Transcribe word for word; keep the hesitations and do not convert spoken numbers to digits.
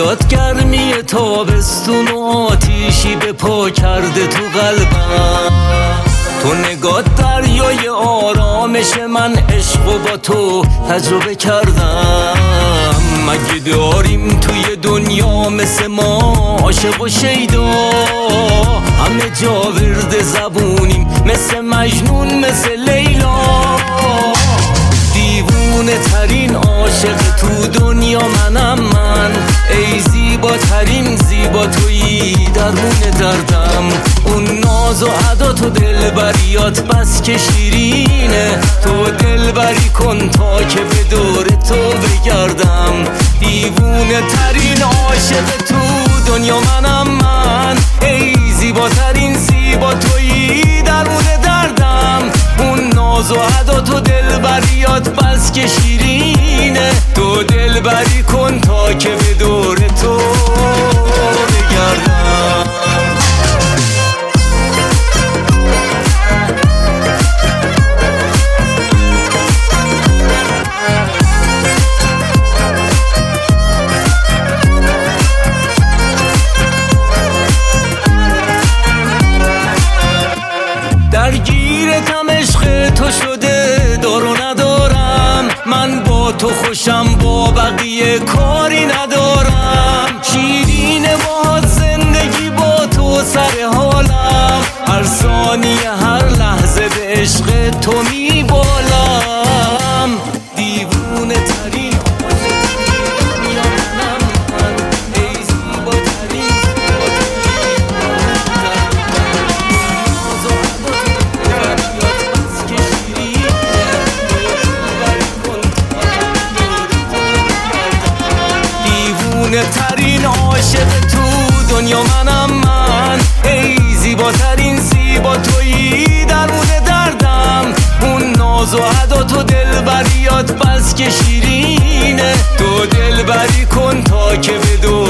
بیاد گرمی تابستون و آتیشی به پا کرده تو قلبم. تو نگاه دریای آرامش من، عشق و با تو تجربه کردم. مگه داریم توی دنیا مثل ما عاشق و شیدا؟ همه جا ورد زبونیم مثل مجنون مثل لیلا. دیوونه ترین عاشق تو دنیا منم من، ای زیباترین زیبا تویی درمون دردم. اون ناز و عدات و دلبریات بس که شیرینه، تو دلبری کن تا که به دور تو بگردم. دیوونه ترین عاشق تو دنیا منم من، ای زیباترین زیبا تویی درمون دردم. اون ناز و عدات و دلبریات بس که شیرینه، تو دلبری کن تا که به دور تو بگردم. درگیرتم عشق تو شده دارو ندارم، من با تو خوشم با بقیه کاری ندارم. شیرینه باهات زندگی با تو سر حالم، هر ثانیه هر لحظه به عشق تو میبالم. دیوونه ترین ترین عاشق تو دنیا منم من، ای زیباترین زیبا تویی درمون دردم. اون ناز و عدات و دلبریات بس که شیرینه، تو دلبری کن تا که به دور